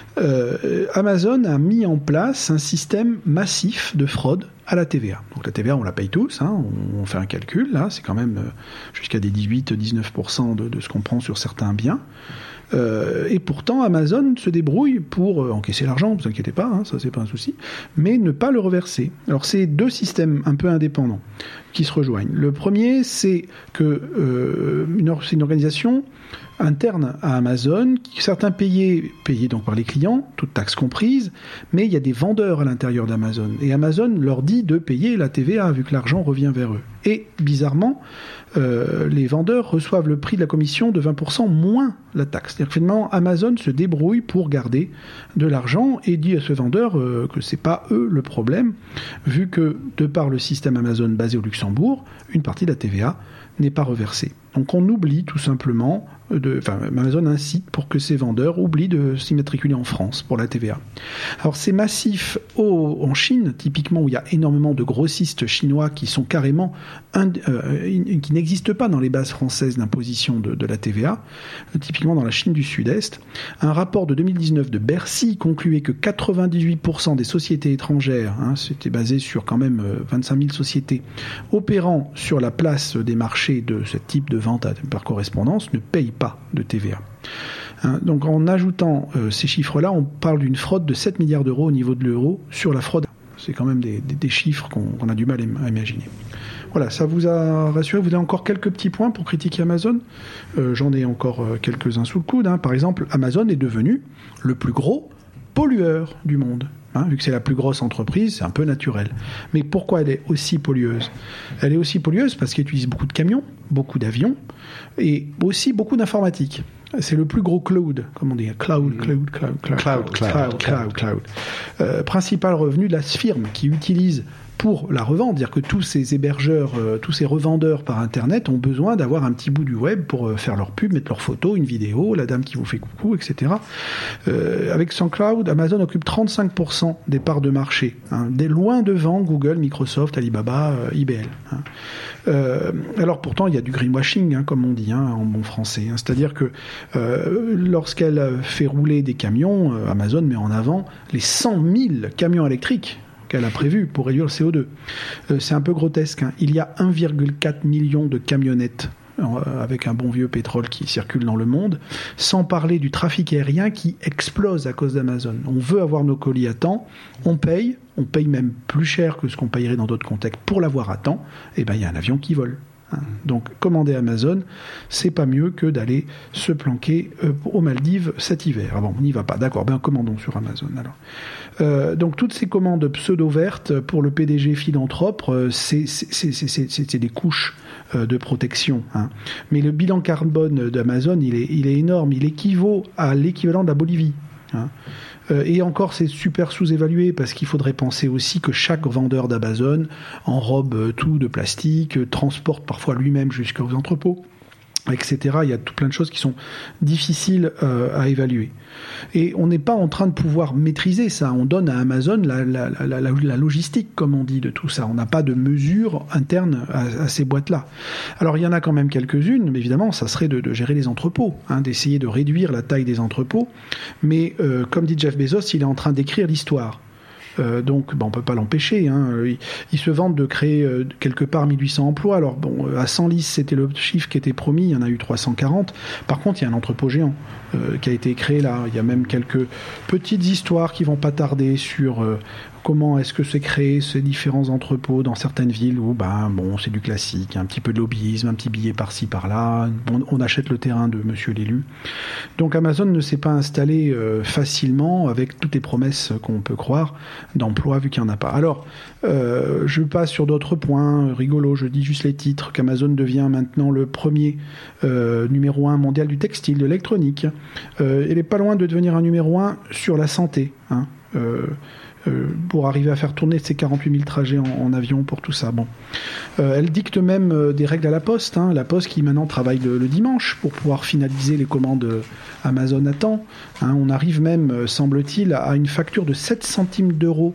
Amazon a mis en place un système massif de fraude à la TVA. Donc la TVA, on la paye tous, hein, on fait un calcul, là, c'est quand même jusqu'à des 18-19% de ce qu'on prend sur certains biens. Et pourtant, Amazon se débrouille pour encaisser l'argent, ne vous inquiétez pas, hein, ça c'est pas un souci, mais ne pas le reverser. Alors c'est deux systèmes un peu indépendants qui se rejoignent. Le premier, c'est que c'est une organisation interne à Amazon, certains payés donc par les clients, toutes taxes comprises, mais il y a des vendeurs à l'intérieur d'Amazon. Et Amazon leur dit de payer la TVA, vu que l'argent revient vers eux. Et bizarrement, les vendeurs reçoivent le prix de la commission de 20% moins la taxe. C'est-à-dire que finalement, Amazon se débrouille pour garder de l'argent et dit à ce vendeur que c'est pas eux le problème, vu que, de par le système Amazon basé au Luxembourg, une partie de la TVA n'est pas reversée. Donc on oublie tout simplement, Amazon incite pour que ces vendeurs oublient de s'immatriculer en France pour la TVA. Alors c'est massif en Chine, typiquement où il y a énormément de grossistes chinois qui sont carrément qui n'existent pas dans les bases françaises d'imposition de la TVA, typiquement dans la Chine du Sud-Est. Un rapport de 2019 de Bercy concluait que 98% des sociétés étrangères, hein, c'était basé sur quand même 25 000 sociétés opérant sur la place des marchés de ce type de vente par correspondance, ne payent pas de TVA. Hein, donc en ajoutant ces chiffres-là, on parle d'une fraude de 7 milliards d'euros au niveau de l'euro sur la fraude. C'est quand même des chiffres qu'on a du mal à imaginer. Voilà, ça vous a rassuré. Vous avez encore quelques petits points pour critiquer Amazon. J'en ai encore quelques-uns sous le coude. Hein. Par exemple, Amazon est devenu le plus gros pollueur du monde. Hein, vu que c'est la plus grosse entreprise, c'est un peu naturel. Mais pourquoi elle est aussi pollueuse ? Elle est aussi pollueuse parce qu'elle utilise beaucoup de camions, beaucoup d'avions et aussi beaucoup d'informatique. C'est le plus gros cloud, comme on dit, cloud. Principal revenu de la firme qui utilise pour la revendre, dire que tous ces hébergeurs, tous ces revendeurs par Internet ont besoin d'avoir un petit bout du web pour faire leur pub, mettre leur photo, une vidéo, la dame qui vous fait coucou, etc. Avec son cloud, Amazon occupe 35% des parts de marché, hein, loin devant Google, Microsoft, Alibaba, IBM. Hein. Alors pourtant, il y a du greenwashing, hein, comme on dit hein, en bon français. Hein, c'est-à-dire que lorsqu'elle fait rouler des camions, Amazon met en avant les 100 000 camions électriques qu'elle a prévu pour réduire le CO2. C'est un peu grotesque. Hein. Il y a 1,4 million de camionnettes avec un bon vieux pétrole qui circule dans le monde, sans parler du trafic aérien qui explose à cause d'Amazon. On veut avoir nos colis à temps, on paye même plus cher que ce qu'on payerait dans d'autres contextes pour l'avoir à temps, et ben il y a un avion qui vole. Donc commander Amazon, c'est pas mieux que d'aller se planquer aux Maldives cet hiver. Ah bon, on n'y va pas, d'accord, ben commandons sur Amazon alors. Donc toutes ces commandes pseudo-vertes pour le PDG philanthrope, c'est des couches de protection. Hein. Mais le bilan carbone d'Amazon, il est énorme, il équivaut à l'équivalent de la Bolivie. Hein. Et encore, c'est super sous-évalué parce qu'il faudrait penser aussi que chaque vendeur d'Amazon enrobe tout de plastique, transporte parfois lui-même jusqu'aux entrepôts, etc. Il y a tout plein de choses qui sont difficiles à évaluer. Et on n'est pas en train de pouvoir maîtriser ça. On donne à Amazon la logistique, comme on dit, de tout ça. On n'a pas de mesures internes à ces boîtes-là. Alors, il y en a quand même quelques-unes, mais évidemment, ça serait de gérer les entrepôts, hein, d'essayer de réduire la taille des entrepôts. Mais, comme dit Jeff Bezos, il est en train d'écrire l'histoire. Donc, on peut pas l'empêcher. Hein. Ils se vantent de créer quelque part 1800 emplois. Alors, à Senlis, c'était le chiffre qui était promis. Il y en a eu 340. Par contre, il y a un entrepôt géant qui a été créé là. Il y a même quelques petites histoires qui vont pas tarder sur comment est-ce que c'est créé ces différents entrepôts dans certaines villes où c'est du classique, un petit peu de lobbyisme, un petit billet par-ci par-là, on achète le terrain de monsieur l'élu. Donc Amazon ne s'est pas installé facilement avec toutes les promesses qu'on peut croire d'emploi vu qu'il n'y en a pas. Alors je passe sur d'autres points rigolos, je dis juste les titres, qu'Amazon devient maintenant le premier numéro 1 mondial du textile, de l'électronique. Elle est pas loin de devenir un numéro 1 sur la santé, pour arriver à faire tourner ces 48 000 trajets en avion pour tout ça. Elle dicte même des règles à la Poste, la Poste qui maintenant travaille le dimanche pour pouvoir finaliser les commandes Amazon à temps. On arrive même, semble-t-il, à une facture de 7 centimes d'euros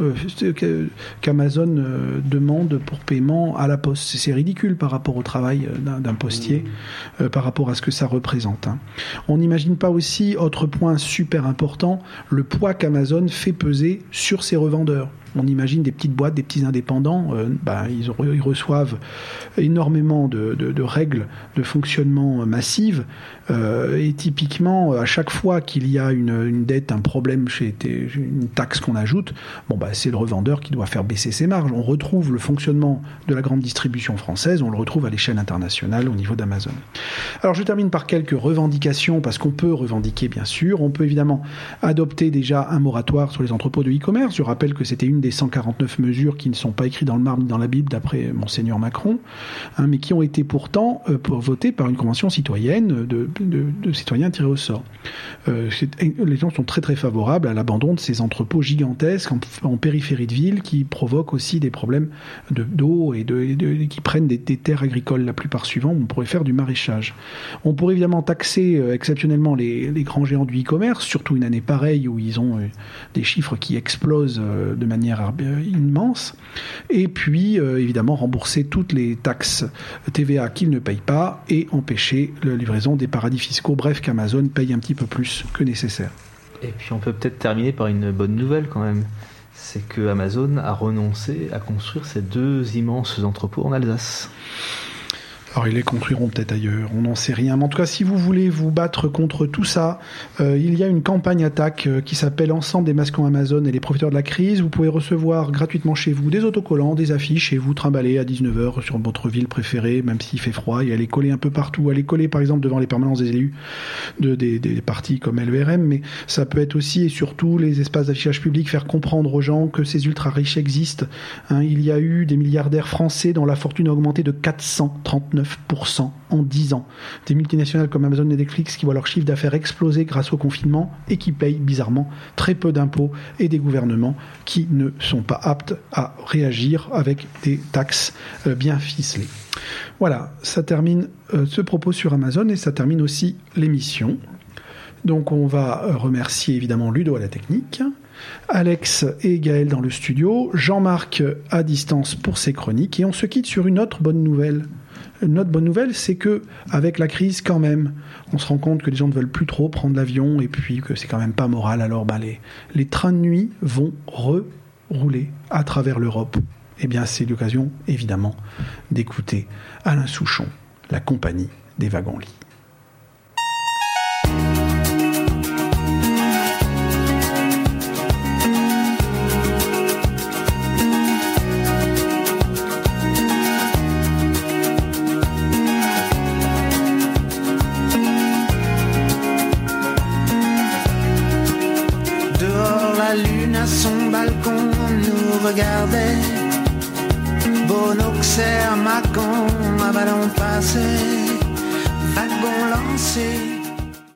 qu'Amazon demande pour paiement à la Poste. C'est ridicule par rapport au travail d'un postier, par rapport à ce que ça représente. On n'imagine pas aussi, autre point super important, le poids qu'Amazon fait peser sur ses revendeurs. On imagine des petites boîtes, des petits indépendants, ils reçoivent énormément de règles de fonctionnement massives, et typiquement, à chaque fois qu'il y a une dette, un problème une taxe qu'on ajoute, c'est le revendeur qui doit faire baisser ses marges. On retrouve le fonctionnement de la grande distribution française, on le retrouve à l'échelle internationale au niveau d'Amazon. Alors je termine par quelques revendications, parce qu'on peut revendiquer bien sûr, on peut évidemment adopter déjà un moratoire sur les entrepôts de e-commerce. Je rappelle que c'était une des 149 mesures qui ne sont pas écrites dans le marbre ni dans la Bible d'après Monseigneur Macron, mais qui ont été pourtant votées par une convention citoyenne de citoyens tirés au sort. Les gens sont très très favorables à l'abandon de ces entrepôts gigantesques en périphérie de ville qui provoquent aussi des problèmes d'eau et qui prennent des terres agricoles la plupart suivant. On pourrait faire du maraîchage. On pourrait évidemment taxer exceptionnellement les grands géants du e-commerce, surtout une année pareille où ils ont des chiffres qui explosent de manière immense, et puis évidemment rembourser toutes les taxes TVA qu'ils ne payent pas et empêcher la livraison des paradis fiscaux, bref qu'Amazon paye un petit peu plus que nécessaire. Et puis on peut peut-être terminer par une bonne nouvelle quand même, c'est que Amazon a renoncé à construire ces 2 immenses entrepôts en Alsace. Alors ils les construiront peut-être ailleurs, on n'en sait rien. Mais en tout cas, si vous voulez vous battre contre tout ça, il y a une campagne attaque qui s'appelle Ensemble des masquons Amazon et les profiteurs de la crise. Vous pouvez recevoir gratuitement chez vous des autocollants, des affiches et vous trimballer à 19h sur votre ville préférée, même s'il fait froid, et aller coller un peu partout. Aller coller par exemple devant les permanences des élus des partis comme LVRM, mais ça peut être aussi et surtout les espaces d'affichage public, faire comprendre aux gens que ces ultra-riches existent. Il y a eu des milliardaires français dont la fortune a augmenté de 439% en 10 ans. Des multinationales comme Amazon et Netflix qui voient leur chiffre d'affaires exploser grâce au confinement et qui payent bizarrement très peu d'impôts, et des gouvernements qui ne sont pas aptes à réagir avec des taxes bien ficelées. Voilà, ça termine ce propos sur Amazon et ça termine aussi l'émission. Donc on va remercier évidemment Ludo à la technique, Alex et Gaël dans le studio, Jean-Marc à distance pour ses chroniques, et on se quitte sur une autre bonne nouvelle. Une autre bonne nouvelle, c'est que avec la crise, quand même, on se rend compte que les gens ne veulent plus trop prendre l'avion et puis que c'est quand même pas moral. Alors, les trains de nuit vont rouler à travers l'Europe. Eh bien, c'est l'occasion, évidemment, d'écouter Alain Souchon, la compagnie des wagons-lits. Son balcon nous regardait, Bonoxer, Macon, un ballon passé, wagon lancé.